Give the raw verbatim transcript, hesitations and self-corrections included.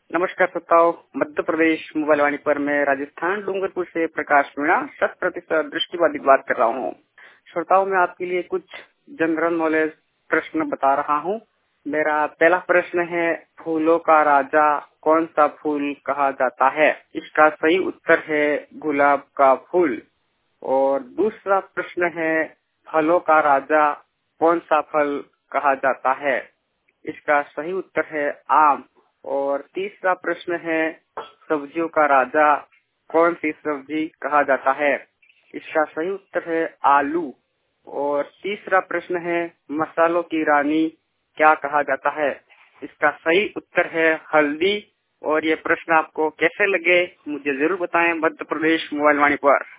नमस्कार श्रोताओं, मध्य प्रदेश मोबाइल वाणी पर मैं राजस्थान डूंगरपुर से प्रकाश मीणा शत प्रतिशत दृष्टिबाधित बात कर रहा हूँ। श्रोताओं, मैं आपके लिए कुछ जनरल नॉलेज प्रश्न बता रहा हूँ। मेरा पहला प्रश्न है, फूलों का राजा कौन सा फूल कहा जाता है? इसका सही उत्तर है गुलाब का फूल। और दूसरा प्रश्न है, फलों का राजा कौन सा फल कहा जाता है? इसका सही उत्तर है आम। और तीसरा प्रश्न है, सब्जियों का राजा कौन सी सब्जी कहा जाता है? इसका सही उत्तर है आलू। और तीसरा प्रश्न है, मसालों की रानी क्या कहा जाता है? इसका सही उत्तर है हल्दी। और ये प्रश्न आपको कैसे लगे मुझे जरूर बताएं मध्य प्रदेश मोबाइल वाणी पर।